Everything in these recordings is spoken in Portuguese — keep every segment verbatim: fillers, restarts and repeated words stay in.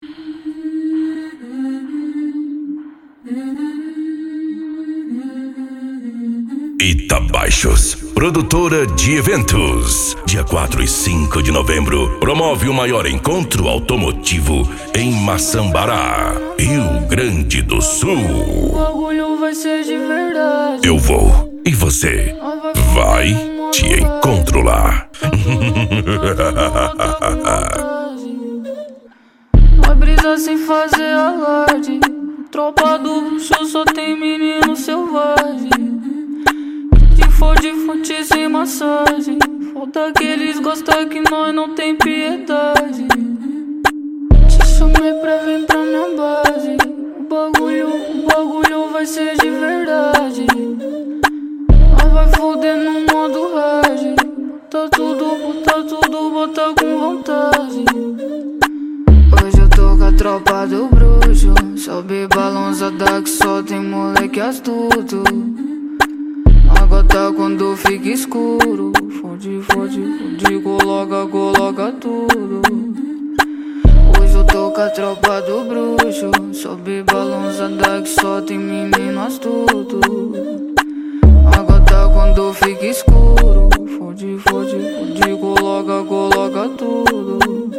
Itabaixos, produtora de eventos. Dia quatro e cinco de novembro, promove o maior encontro automotivo em Maçambará, Rio Grande do Sul. O bagulho vai ser de verdade. Eu vou, e você vai? Te encontro lá. Vai brisar sem fazer alarde. Tropa do bruxo só tem menino selvagem. De fode, fonte sem massagem. Falta que eles gostam que nós não tem piedade. Te chamei pra vir pra minha base. O bagulho, o bagulho vai ser de verdade. Nós vai foder no modo hard. Bota tudo, bota tudo, bota com vontade. Hoje eu tô com a tropa do bruxo. Sobe balãozada que só tem moleque astuto. Agora quando fica escuro, fode, fode, fode, coloca, coloca tudo. Hoje eu tô com a tropa do bruxo. Sobe balãozada que só tem menino astuto. Agora quando fica escuro, fode, fode, fode, coloca, coloca tudo.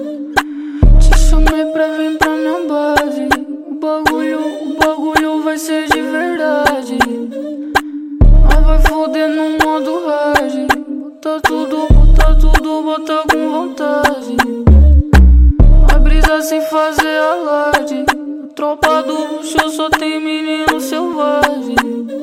Te chamei pra vir pra minha base. O bagulho, o bagulho vai ser de verdade. Vai foder no modo hard. Bota tudo, bota tudo, bota com vontade. Vai brisar sem fazer alarde. Tropa do bruxo só tem menino selvagem.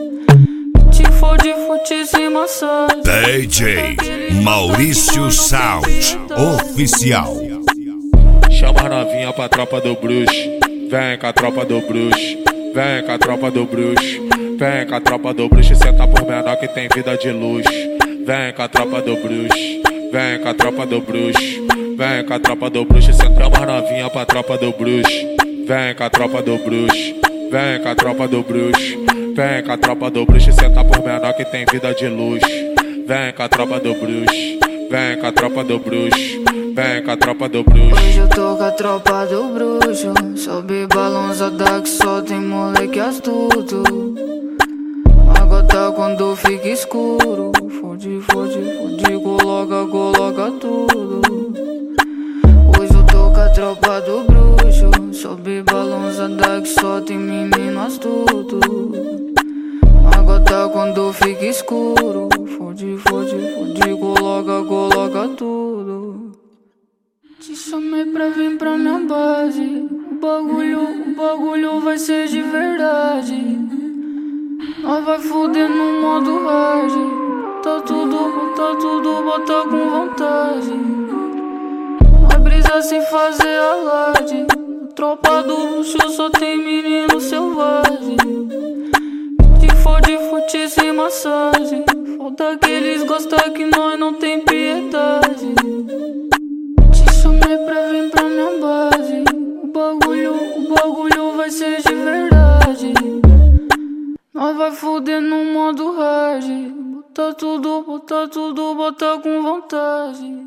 Te fode, fode sem massagem. D J Maurício Sound Oficial. Chama a novinha pra tropa do bruxo. Vem com a tropa do bruxo. Vem com a tropa do bruxo. Vem com a tropa do bruxo, senta por menor que tem vida de luxo. Vem com a tropa do bruxo, vem com a tropa do bruxo. Vem com a tropa do bruxo, senta mais novinha pra tropa do bruxo. Vem com a tropa do bruxo, vem com a tropa do bruxo. Vem com a tropa do bruxo, senta por menor que tem vida de luxo. Vem com a tropa do bruxo, vem com a tropa do bruxo. Vem com a tropa do bruxo. Hoje eu tô com a tropa do bruxo. Sobe balãozada que só tem moleque astuto. Agora quando fica escuro, fode, fode, fode, coloca, coloca tudo. Hoje eu tô com a tropa do bruxo. Sobe balãozada que só tem menino astuto. Agora quando fica escuro, fode, fode, fode, coloca, coloca tudo. Te chamei pra vir pra minha base. O bagulho, o bagulho vai ser de verdade. Nós vai foder no modo hard. Bota tudo, bota tudo, bota com vontade. Vai brisar sem fazer alarde. Tropa do bruxo só tem menino selvagem. Te fode, fode sem massagem. Falta que eles gostam que nós não tem piedade. Te chamei pra vir pra minha base. O bagulho, o bagulho vai ser de verdade. Nós vai foder no modo hard. Bota tudo, bota tudo, bota com vontade.